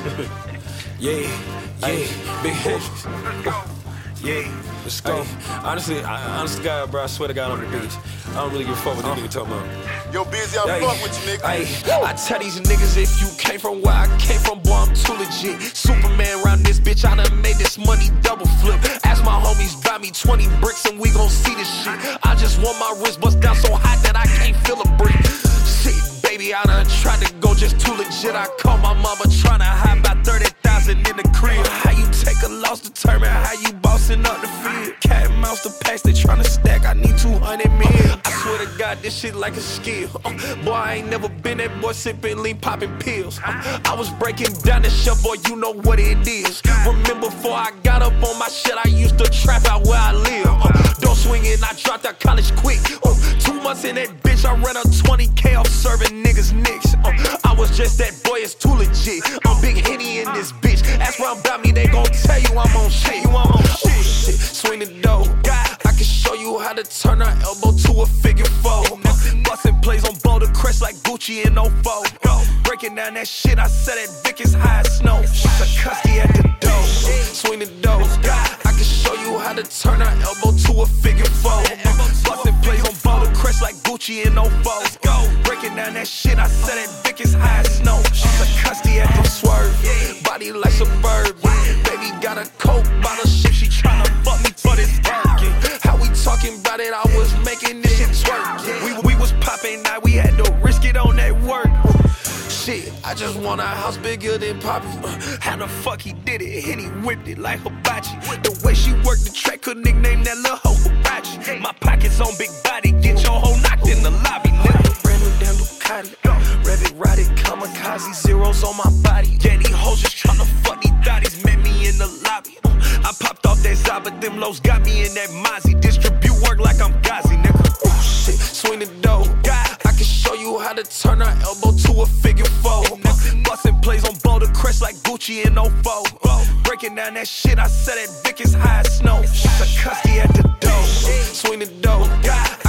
Yeah, big hits. Yeah, let's go. Honestly, God, bro, I swear to God on the beach. I don't really give a fuck what these niggas talking about. Yo, Busy, I fuck with you, nigga. I tell these niggas if you came from where I came from, boy, I'm too legit. Superman around this bitch, I done made this money double flip. Ask my homies, buy me 20 bricks and we gon' see this shit. I just want my wrist bust down so hot that I can't feel a brick. Shit, baby, I done tried to go just too legit. I call my mama tryna hide about 30,000 in the crib. How you take a loss, determine how you bossing up the field. Cat and mouse the packs, they tryna stack, I need 200 mil. I swear to God, this shit like a skill. Boy, I ain't never been that boy sipping lean, popping pills. I was breaking down the shelf, boy, you know what it is. Remember before I got up on my shit, I used to trap out where I live. Don't swing it, I dropped out college quick. 2 months in that bitch, I ran up 20K off serving niggas nicks. I was just that boy, it's too legit. I'm Big Henny in this bitch. Ask around about me, they gon' tell you I'm on shit. Shit. Swing the dough. I can show you how to turn her elbow to a figure four. Bustin' plays on Boulder Crest like Gucci and 04. Breaking down that shit, I said that dick is high as snow. Sakuski at the door. Swing the dough. I can show you how to turn her elbow to a figure four. Bustin' plays on Boulder Crest like Gucci and 04. Breaking down that shit, I said that dick is high as snow. Sakuski at the swerve. Body like Suburban. Baby got a coke bottle shit, she tryna fuck me for this working. How we talking about it, I was making this shit twerk. We was popping, now we had to risk it on that work. Shit, I just want a house bigger than Poppy. How the fuck he did it, and he whipped it like hibachi. The way she worked the track, could nickname that little hoe hibachi. My pockets on big body, get your hoe knocked in the lobby. Nigga, brand new damn Ducati. Rabbit rotted, kamikaze, zeros on my body. Yeah, these hoes just tryna fuck these thotties, met me in the lobby. I popped off that Zod, but them lows got me in that Mozzie. Distribute work like I'm Ghazi, nigga. Shit, swing the dough. I can show you how to turn her elbow to a figure four. Bustin' plays on Boulder Crest like Gucci and 04. Breaking down that shit, I said that dick is high as snow. Sakuski at the door. Swing the dough.